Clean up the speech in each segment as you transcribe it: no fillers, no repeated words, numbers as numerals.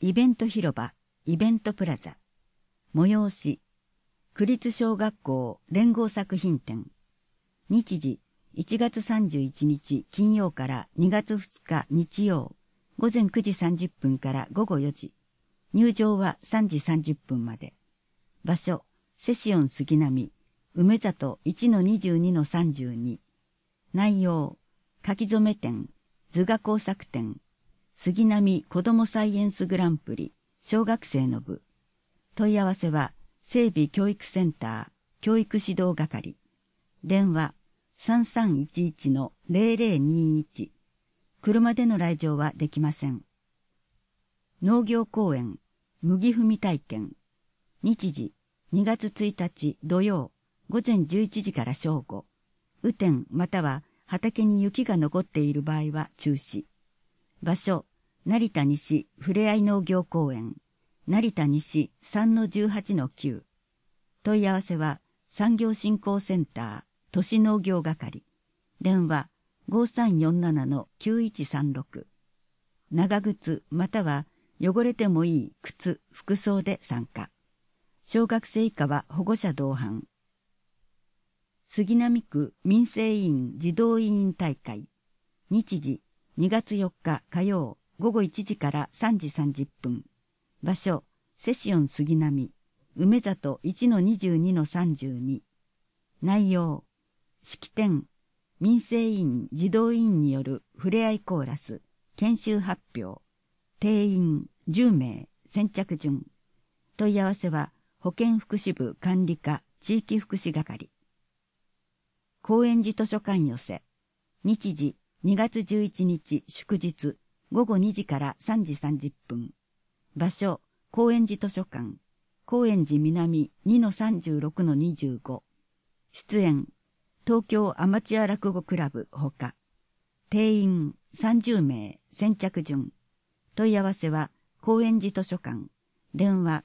イベント広場、イベントプラザ。催し、区立小学校連合作品展。日時、1月31日金曜から2月2日日曜、午前9時30分から午後4時。入場は3時30分まで。場所、セシオン杉並、梅里 1-22-32。内容、書き初め展、図画工作展、杉並子どもサイエンスグランプリ、小学生の部。問い合わせは、整備教育センター、教育指導係。電話、3311-0021。車での来場はできません。農業公園、麦踏み体験。日時、2月1日土曜、午前11時から正午。雨天または畑に雪が残っている場合は中止。場所、成田西ふれあい農業公園。成田西 3-18-9。問い合わせは産業振興センター都市農業係。電話 5347-9136。長靴または汚れてもいい靴、服装で参加。小学生以下は保護者同伴。杉並区民生委員児童委員大会。日時2月4日火曜午後1時から3時30分。場所、セシオン杉並、梅里 1-22-32。内容、式典、民生委員児童委員によるふれあいコーラス、研修発表、定員10名、先着順。問い合わせは、保健福祉部管理課地域福祉係。高円寺図書館寄せ。日時2月11日祝日午後2時から3時30分。場所、高円寺図書館。高円寺南 2-36-25。出演、東京アマチュア落語クラブほか。定員30名、先着順。問い合わせは、高円寺図書館。電話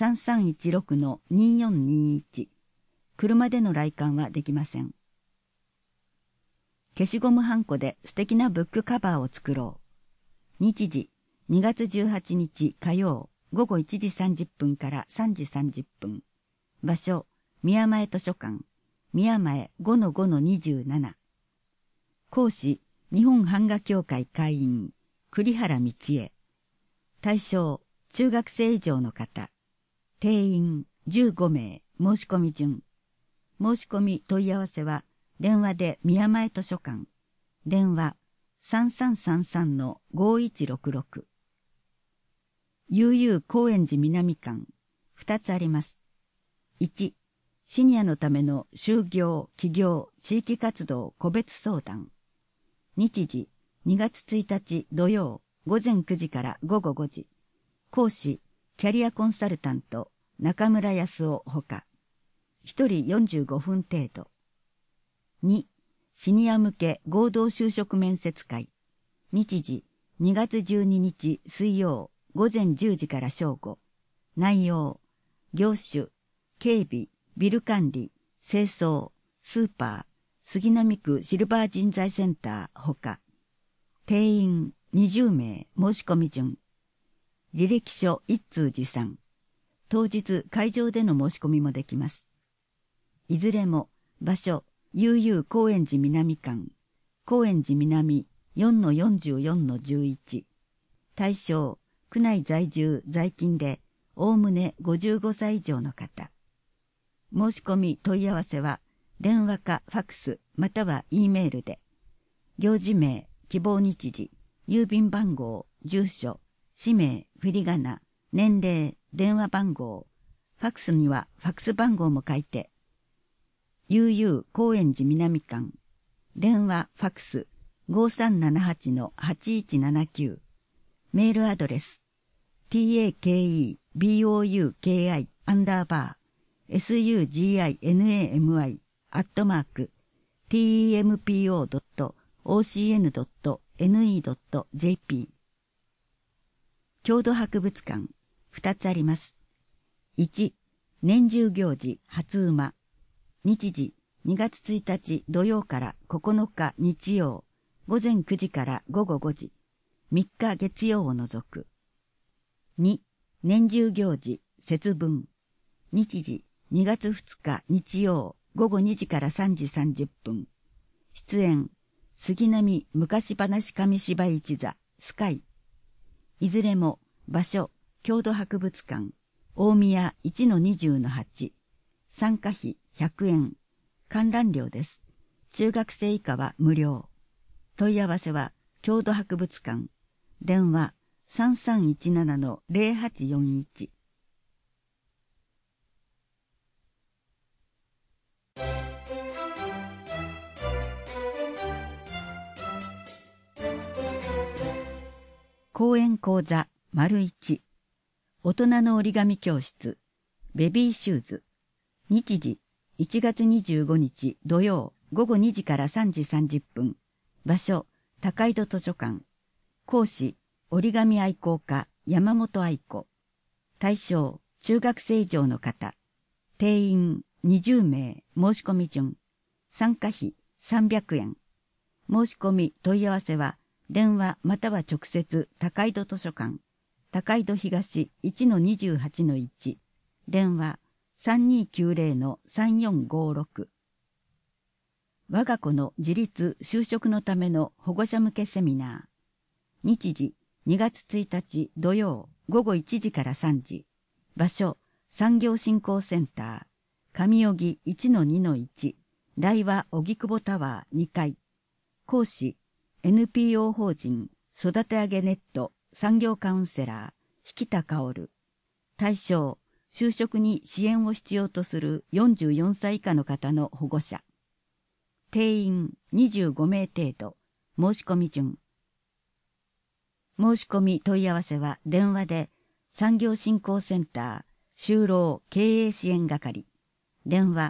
3316-2421。車での来館はできません。消しゴムはんこで素敵なブックカバーを作ろう。日時、2月18日火曜、午後1時30分から3時30分。場所、宮前図書館。宮前 5-5-27。講師、日本版画協会会員、栗原道恵。対象、中学生以上の方。定員15名、申し込み順。申し込み問い合わせは、電話で宮前図書館。電話3333-5166。悠々高円寺南館。2つあります。1、シニアのための就業、起業、地域活動個別相談。日時、2月1日土曜、午前9時から午後5時。講師、キャリアコンサルタント、中村康夫ほか。1人45分程度。2、シニア向け合同就職面接会。日時、2月12日水曜、午前10時から正午。内容、業種、警備、ビル管理、清掃、スーパー、杉並区シルバー人材センターほか。定員20名、申し込み順。履歴書一通持参。当日会場での申し込みもできます。いずれも場所、悠々高円寺南館。高円寺南 4-44-11。対象、区内在住在勤で、おおむね55歳以上の方。申し込み問い合わせは、電話かファクスまたは E メールで。行事名、希望日時、郵便番号、住所、氏名、振り仮名、年齢、電話番号、ファクスにはファクス番号も書いて。悠々高円寺南館。電話、ファクス、5378-8179。メールアドレス、takeboyuki_suginami@tempo.ocn.ne.jp。郷土博物館、2つあります。1、年中行事、初馬。日時、2月1日土曜から9日日曜、午前9時から午後5時。3日月曜を除く。 2、年中行事、節分。日時、2月2日日曜、午後2時から3時30分。出演、杉並昔話紙芝居一座、スカイ。いずれも、場所、郷土博物館、大宮 1-20-8。参加費100円。観覧料です。中学生以下は無料。問い合わせは、郷土博物館。電話、3317-0841。講演講座 ① 大人の折り紙教室ベビーシューズ。日時1月25日土曜午後2時から3時30分。場所高井戸図書館。講師折り紙愛好家山本愛子。対象中学生以上の方。定員20名。申し込み順。参加費300円。申し込み問い合わせは電話または直接高井戸図書館。高井戸東 1-28-1。電話 3290-3456。我が子の自立就職のための保護者向けセミナー。日時2月1日土曜午後1時から3時。場所産業振興センター。上荻 1-2-1。大和荻窪タワー2階。講師 NPO 法人育て上げネット産業カウンセラー引田薫。対象就職に支援を必要とする44歳以下の方の保護者。定員25名程度。申し込み順。申し込み問い合わせは電話で産業振興センター就労経営支援係。電話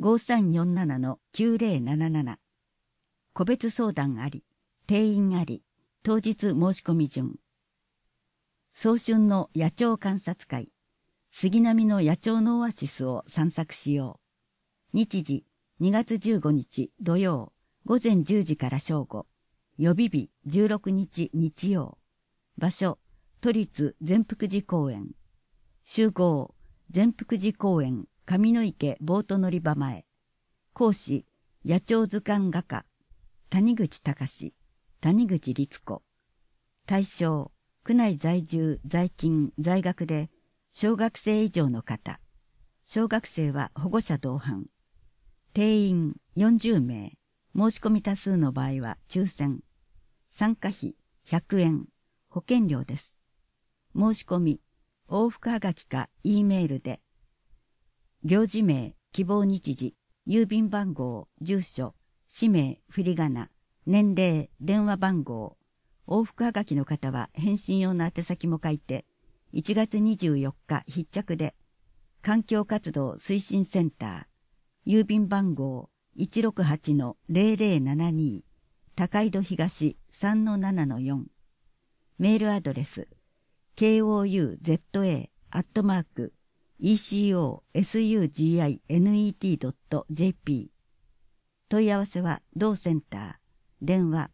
5347-9077。個別相談あり。定員あり。当日申し込み順。早春の野鳥観察会。杉並の野鳥のオアシスを散策しよう。日時2月15日土曜午前10時から正午。予備日16日日曜。場所都立善福寺公園。集合善福寺公園上野池ボート乗り場前。講師野鳥図鑑画家谷口隆。谷口律子。対象、区内在住、在勤、在学で、小学生以上の方。小学生は保護者同伴。定員40名。申し込み多数の場合は抽選。参加費100円。保険料です。申し込み、往復はがきか E メールで。行事名、希望日時、郵便番号、住所、氏名、振り仮名。年齢、電話番号、往復はがきの方は返信用の宛先も書いて、1月24日必着で、環境活動推進センター、郵便番号 168-0072、高井戸東 3-7-4、メールアドレス、kouza@ecosuginet.jp。問い合わせは同センター、電話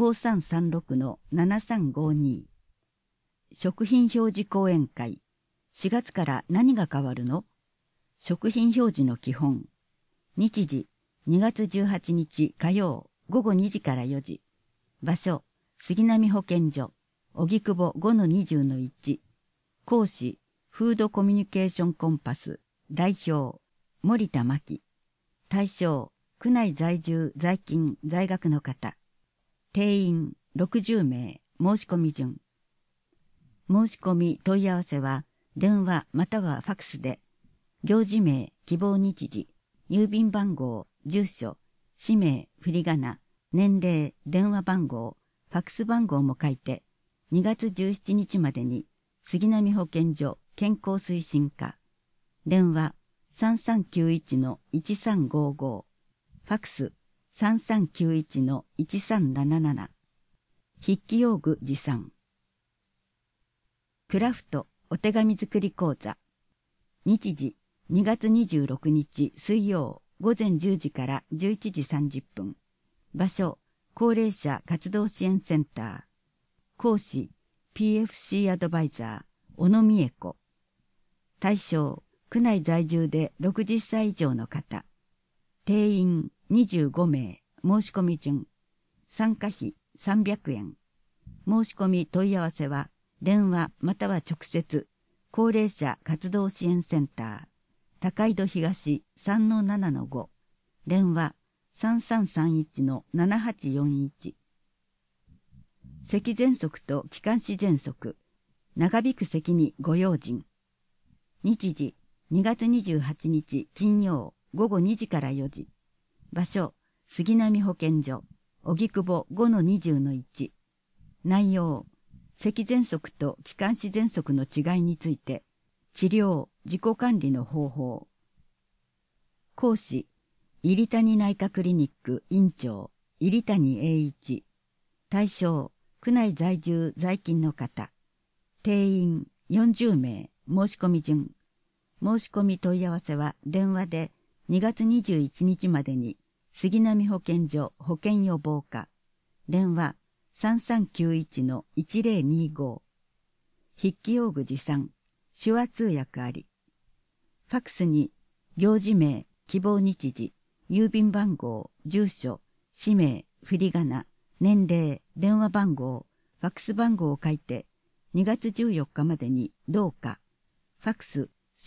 5336-7352。食品表示講演会。4月から何が変わるの？食品表示の基本。日時2月18日火曜午後2時から4時。場所杉並保健所荻窪 5-20-1。講師フードコミュニケーションコンパス代表森田真希。対象区内在住、在勤、在学の方。定員60名。申し込み順。申し込み問い合わせは、電話またはファクスで、行事名、希望日時、郵便番号、住所、氏名、振り仮名、年齢、電話番号、ファクス番号も書いて、2月17日までに、杉並保健所健康推進課。電話3391-1355。ファクス 3391-1377。筆記用具持参。クラフトお手紙作り講座。日時2月26日水曜午前10時から11時30分。場所高齢者活動支援センター。講師 PFC アドバイザー小野美恵子。対象、区内在住で60歳以上の方。定員25名。申し込み順。参加費300円。申し込み問い合わせは、電話または直接、高齢者活動支援センター、高井戸東 3-7-5、電話 3331-7841。咳喘息と気管支喘息、長引く咳にご用心。日時、2月28日金曜午後2時から4時。場所、杉並保健所、荻窪 5-20-1。内容、咳喘息と気管支喘息の違いについて、治療、自己管理の方法。講師、入谷内科クリニック院長、入谷栄一。対象、区内在住在勤の方。定員40名。申し込み順。申し込み問い合わせは電話で2月21日までに杉並保健所保健予防課。電話3391-1025。筆記用具持参。手話通訳あり。ファックスに行事名、希望日時、郵便番号、住所、氏名、振り仮名、年齢、電話番号、ファックス番号を書いて2月14日までにどうか。ファックス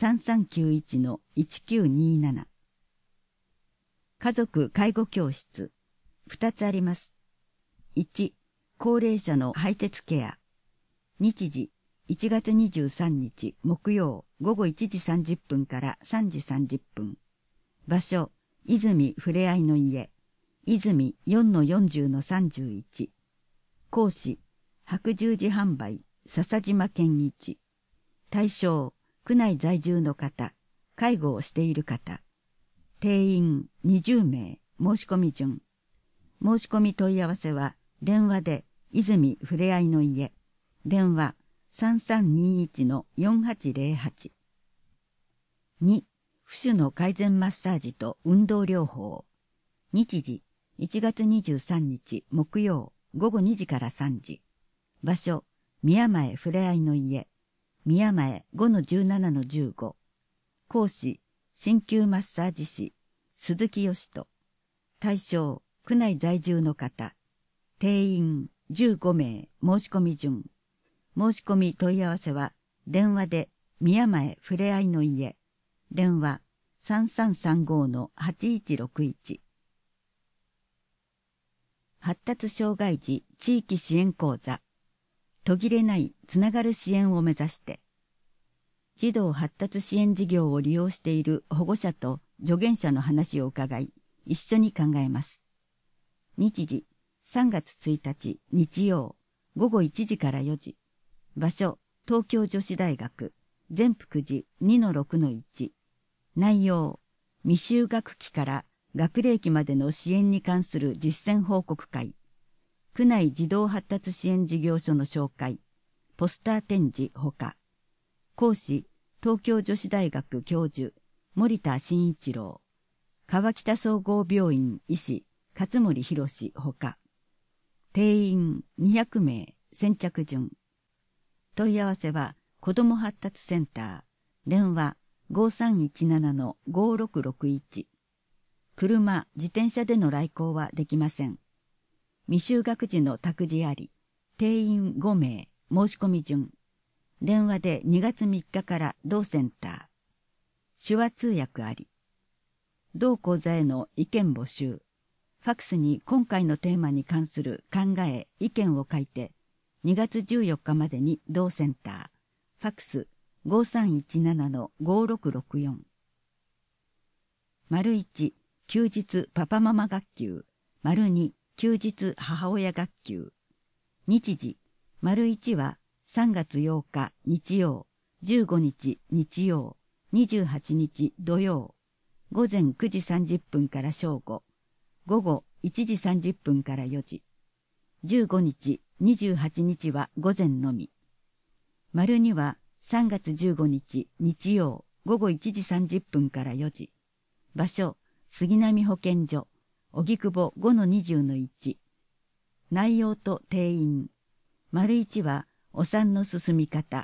3391-1927。家族介護教室。2つあります。1、高齢者の排泄ケア。日時、1月23日木曜午後1時30分から3時30分。場所、泉ふれあいの家。泉 4-40-31。講師、白十字販売、笹島健一。対象、区内在住の方、介護をしている方。定員20名。申し込み順。申し込み問い合わせは、電話で、泉ふれあいの家。電話3321-4808。2、浮腫の改善マッサージと運動療法。日時、1月23日木曜午後2時から3時。場所、宮前ふれあいの家。宮前 5-17-15。講師、鍼灸マッサージ師、鈴木義人。対象、区内在住の方。定員15名。申し込み順。申し込み問い合わせは、電話で、宮前ふれあいの家。電話3335-8161。発達障害児地域支援講座。途切れないつながる支援を目指して。児童発達支援事業を利用している保護者と助言者の話を伺い、一緒に考えます。日時、3月1日日曜、午後1時から4時。場所、東京女子大学、全福寺 2-6-1。内容、未就学期から学齢期までの支援に関する実践報告会。区内児童発達支援事業所の紹介、ポスター展示ほか。講師、東京女子大学教授、森田真一郎。川北総合病院医師、勝森博ほか。定員200名。先着順。問い合わせは、子ども発達センター。電話5317-5661。車、自転車での来校はできません。未就学児の託児あり。定員5名。申し込み順。電話で2月3日から同センター。手話通訳あり。同講座への意見募集。ファックスに今回のテーマに関する考え、意見を書いて、2月14日までに同センター。ファックス5317-5664。1、休日パパママ学級。2、休日母親学級。日時、1は3月8日日曜、15日日曜、28日土曜、午前9時30分から正午、午後1時30分から4時。15日、28日は午前のみ。2は3月15日日曜、午後1時30分から4時。場所、杉並保健所、荻窪 5-20-1。内容と定員。1は、お産の進み方。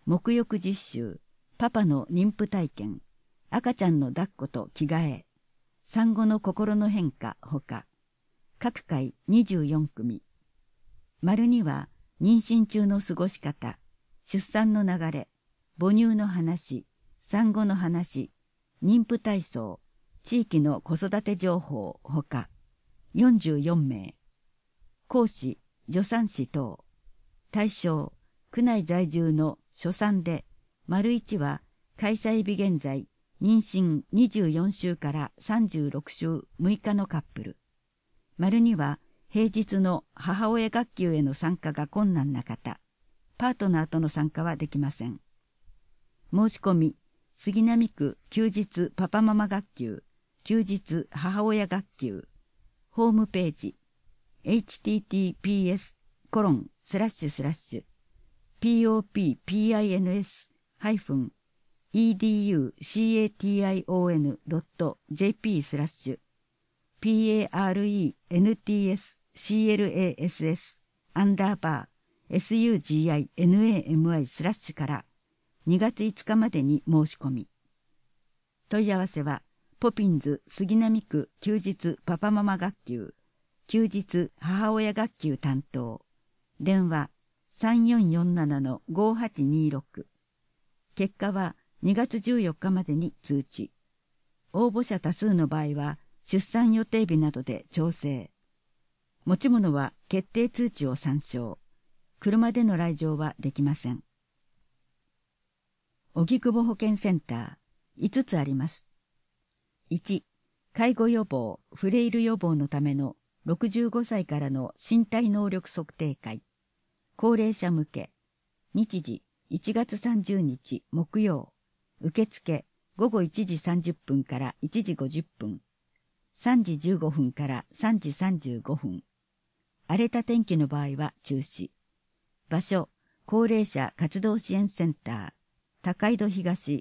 沐浴実習、パパの妊婦体験、赤ちゃんの抱っこと着替え、産後の心の変化ほか、各回24組。丸2は、妊娠中の過ごし方、出産の流れ、母乳の話、産後の話、妊婦体操、地域の子育て情報ほか、44名。講師、助産師等。対象、区内在住の初産で、丸1は開催日現在、妊娠24週から36週6日のカップル。丸2は平日の母親学級への参加が困難な方。パートナーとの参加はできません。申し込み、杉並区休日パパママ学級、休日母親学級、ホームページ、https://POP-PINS-edu-catlS/PRENTSCAMI/ から2月5日までに申し込み。問い合わせは、ポピンズ杉並区休日パパママ学級、休日母親学級担当。電話 3447-5826。結果は2月14日までに通知。応募者多数の場合は、出産予定日などで調整。持ち物は決定通知を参照。車での来場はできません。荻窪保健センター、5つあります。1、介護予防、フレイル予防のための65歳からの身体能力測定会。高齢者向け。日時、1月30日木曜。受付、午後1時30分から1時50分。3時15分から3時35分。荒れた天気の場合は中止。場所、高齢者活動支援センター、高井戸東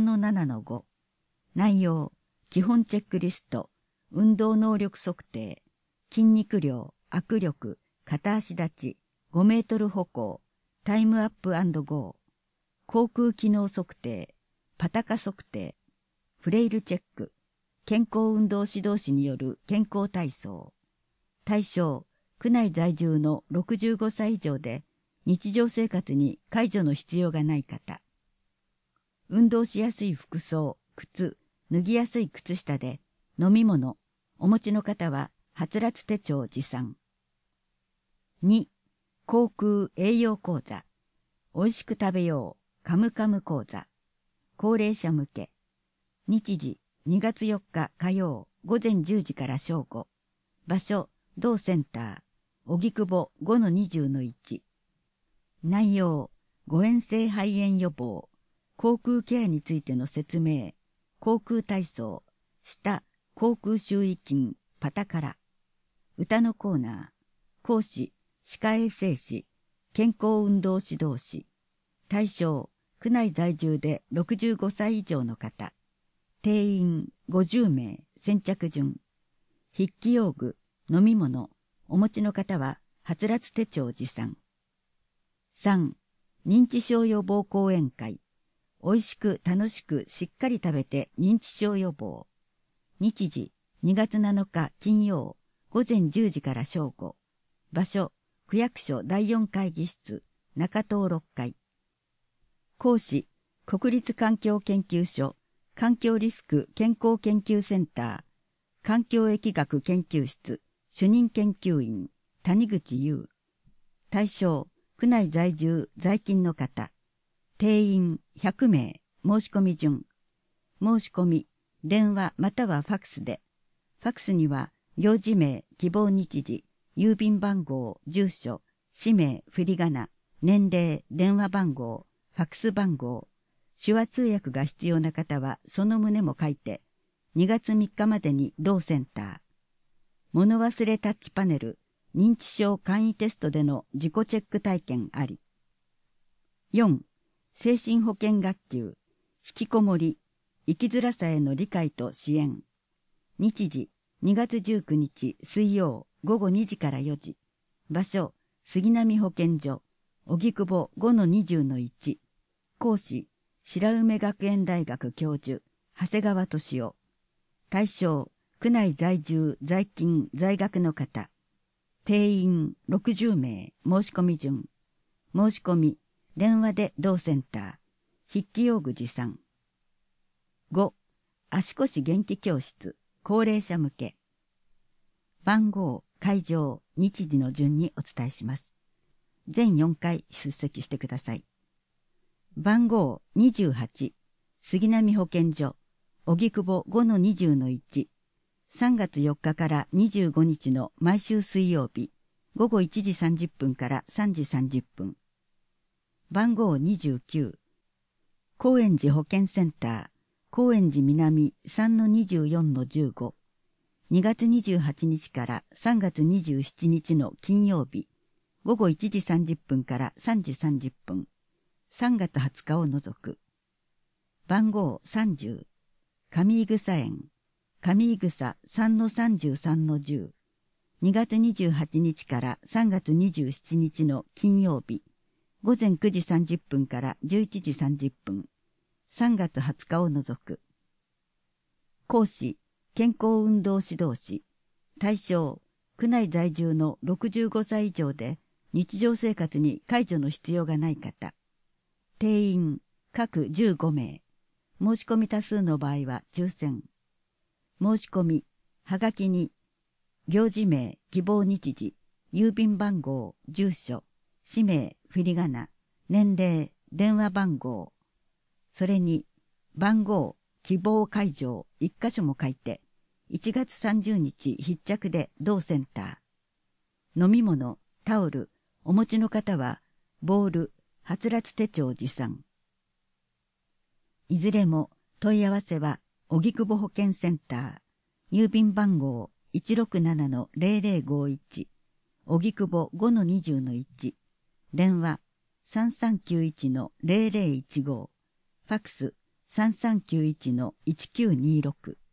3-7-5。内容、基本チェックリスト、運動能力測定、筋肉量、握力、片足立ち、5メートル歩行、タイムアップ&ゴー、航空機能測定、パタカ測定、フレイルチェック、健康運動指導士による健康体操。対象、区内在住の65歳以上で日常生活に介助の必要がない方。運動しやすい服装、靴、脱ぎやすい靴下で飲み物、お持ちの方ははつらつ手帳持参。2、航空栄養講座。美味しく食べよう、カムカム講座。高齢者向け。日時、2月4日火曜、午前10時から正午。場所、同センター、荻窪 5-20-1。内容、誤嚥性肺炎予防、口腔ケアについての説明、口腔体操、舌、口腔周囲筋、パタカラ。歌のコーナー、講師、歯科衛生士、健康運動指導士。対象、区内在住で65歳以上の方。定員50名、先着順。筆記用具、飲み物、お持ちの方は、はつらつ手帳持参。3、認知症予防講演会。美味しく楽しくしっかり食べて認知症予防。日時、2月7日金曜、午前10時から正午。場所、区役所第4会議室、中東6階。講師、国立環境研究所、環境リスク健康研究センター、環境疫学研究室、主任研究員、谷口優。対象、区内在住、在勤の方。定員100名、申し込み順。申し込み、電話またはファクスで。ファクスには、行事名、希望日時、郵便番号、住所、氏名、振り仮名、年齢、電話番号、ファクス番号。手話通訳が必要な方は、その旨も書いて、2月3日までに同センター。物忘れタッチパネル、認知症簡易テストでの自己チェック体験あり。4、精神保健学級、引きこもり、生きづらさへの理解と支援。日時、2月19日水曜午後2時から4時。場所、杉並保健所、荻窪 5-20-1。 講師、白梅学園大学教授、長谷川俊夫。対象、区内在住、在勤、在学の方。定員60名、申し込み順。申し込み、電話で同センター。筆記用具持参。5、足腰元気教室、高齢者向け。番号、会場、日時の順にお伝えします。全4回出席してください。番号28、杉並保健所、荻窪 5-20-1、3月4日から25日の毎週水曜日、午後1時30分から3時30分。番号29、高円寺保健センター、高円寺南 3-24-15、2月28日から3月27日の金曜日、午後1時30分から3時30分。3月20日を除く。番号30、上井草園、上井草 3-33-10、2月28日から3月27日の金曜日、午前9時30分から11時30分、3月20日を除く。講師、健康運動指導士、対象、区内在住の65歳以上で日常生活に介助の必要がない方。定員、各15名。申し込み多数の場合は抽選。申し込み、はがきに、行事名、希望日時、郵便番号、住所、氏名、振り仮名、年齢、電話番号、それに、番号、希望会場、1箇所も書いて、1月30日必着で同センター。飲み物、タオル、お持ちの方は、ボール、はつらつ手帳持参。いずれも問い合わせは、荻窪保健センター、郵便番号 167-0051、荻窪 5-20-1、電話 3391-0015、ファクス 3391-1926。